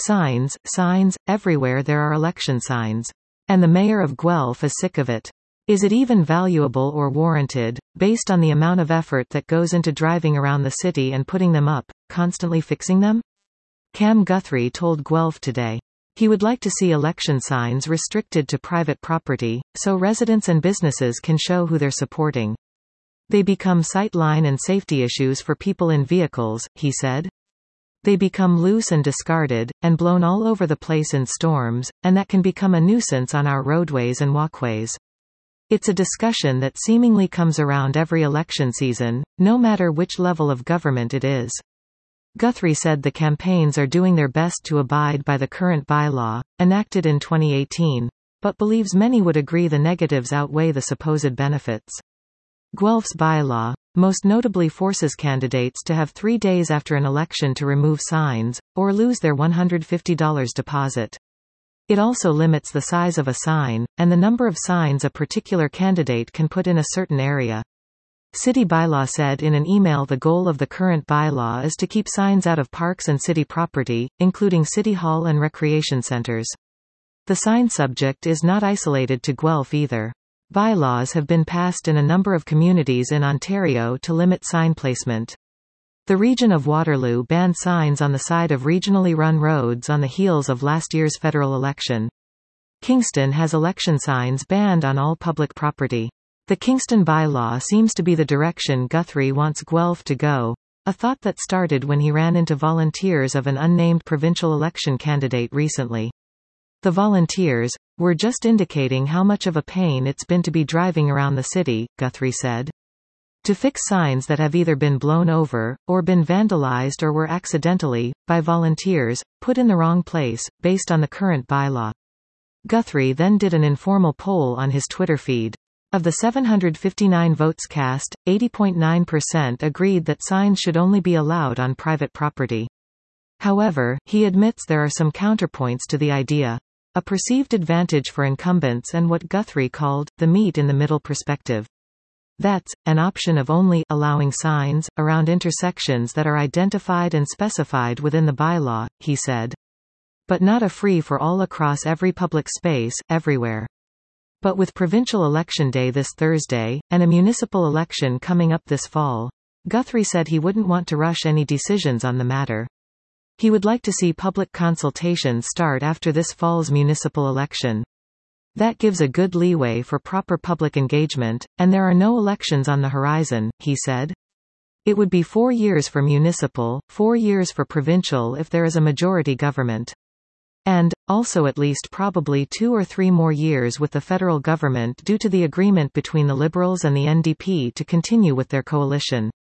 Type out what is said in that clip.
Signs, signs, everywhere there are election signs. And the mayor of Guelph is sick of it. Is it even valuable or warranted, based on the amount of effort that goes into driving around the city and putting them up, constantly fixing them? Cam Guthrie told Guelph Today. He would like to see election signs restricted to private property, so residents and businesses can show who they're supporting. They become sightline and safety issues for people in vehicles, he said. They become loose and discarded, and blown all over the place in storms, and that can become a nuisance on our roadways and walkways. It's a discussion that seemingly comes around every election season, no matter which level of government it is. Guthrie said the campaigns are doing their best to abide by the current bylaw, enacted in 2018, but believes many would agree the negatives outweigh the supposed benefits. Guelph's bylaw, most notably forces candidates to have 3 days after an election to remove signs, or lose their $150 deposit. It also limits the size of a sign, and the number of signs a particular candidate can put in a certain area. City bylaw said in an email the goal of the current bylaw is to keep signs out of parks and city property, including City Hall and recreation centers. The sign subject is not isolated to Guelph either. Bylaws have been passed in a number of communities in Ontario to limit sign placement. The region of Waterloo banned signs on the side of regionally run roads on the heels of last year's federal election. Kingston has election signs banned on all public property. The Kingston bylaw seems to be the direction Guthrie wants Guelph to go, a thought that started when he ran into volunteers of an unnamed provincial election candidate recently. The volunteers were just indicating how much of a pain it's been to be driving around the city, Guthrie said. To fix signs that have either been blown over, or been vandalized or were accidentally, by volunteers, put in the wrong place, based on the current bylaw. Guthrie then did an informal poll on his Twitter feed. Of the 759 votes cast, 80.9% agreed that signs should only be allowed on private property. However, he admits there are some counterpoints to the idea. A perceived advantage for incumbents and what Guthrie called, the meet-in-the-middle perspective. That's an option of only allowing signs around intersections that are identified and specified within the bylaw, he said. But not a free-for-all across every public space, everywhere. But with provincial election day this Thursday, and a municipal election coming up this fall, Guthrie said he wouldn't want to rush any decisions on the matter. He would like to see public consultation start after this fall's municipal election. That gives a good leeway for proper public engagement, and there are no elections on the horizon, he said. It would be 4 years for municipal, 4 years for provincial if there is a majority government. And, also at least probably 2 or 3 more years with the federal government due to the agreement between the Liberals and the NDP to continue with their coalition.